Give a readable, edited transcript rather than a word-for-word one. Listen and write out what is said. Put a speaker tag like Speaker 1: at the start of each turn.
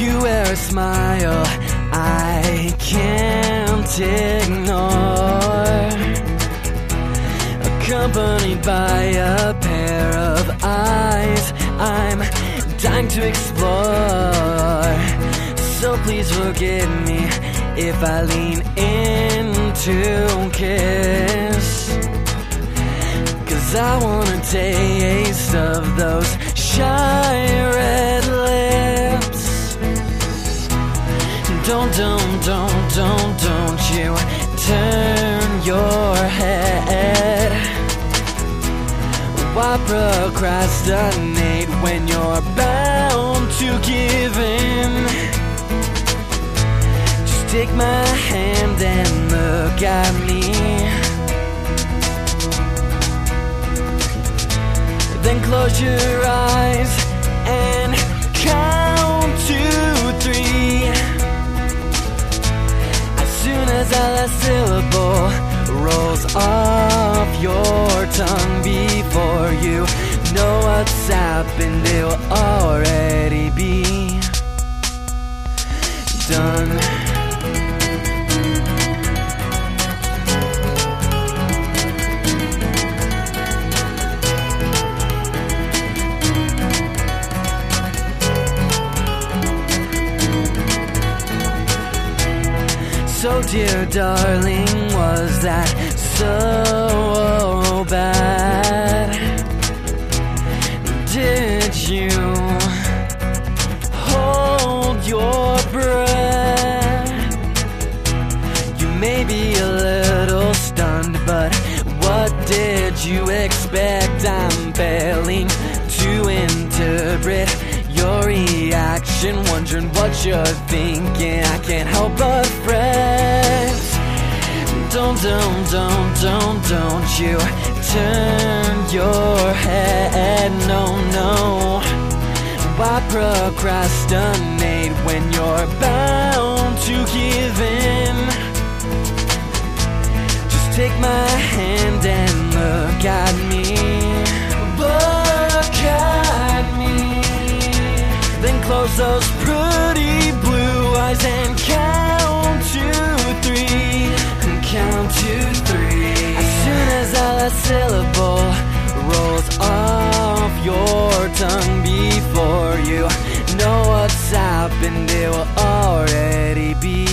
Speaker 1: You wear a smile I can't ignore, accompanied by a pair of eyes I'm dying to explore. So please forgive me if I lean in to kiss, 'cause I wanna taste of those shy red lips. Don't you turn your head. Why procrastinate when you're bound to give in? Just take my hand and look at me, then close your eyes and count to 3. As soon as that last syllable rolls off your tongue, before you know what's happened, it will already be done. So dear darling, was that so bad? Did you hold your breath? You may be a little stunned, but what did you expect? I'm failing to interpret your reaction, wondering what you're thinking. I can't help but fret. Don't you turn your head, no. Why procrastinate when you're bound to give in? Just take my hand and look at me. Look at me. Then close those pretty blue eyes and count to 3. Count to 3. As soon as that last syllable rolls off your tongue, before you know what's happened, it will already be